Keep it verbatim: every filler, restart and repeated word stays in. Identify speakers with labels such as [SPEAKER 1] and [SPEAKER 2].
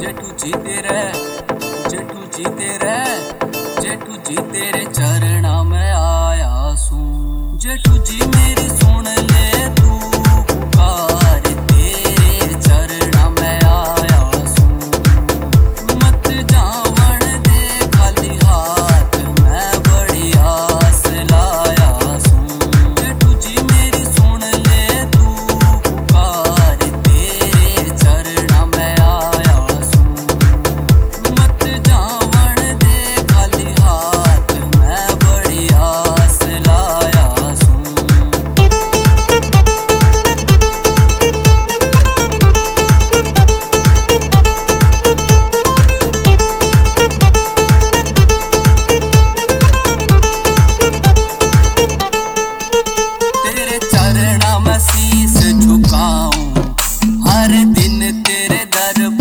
[SPEAKER 1] जेठू जी तेरे जेठू जी तेरे जेठू जी तेरे चरणा में आया सू। जेठू जी मेरी सुन ले तू पुकार, तेरे चरणा में आया सू। मत जावन दे खाली हाथ, मैं बड़ी आस लाया सू। जेठू जी मेरी सुन ले तू पुकार, तेरे चरणा में आया सू। मत जावन दे खाली हाथ, मैं बड़ी आस लाया सू। तेरे चरणा में शीश झुकाऊं, हर दिन तेरे दर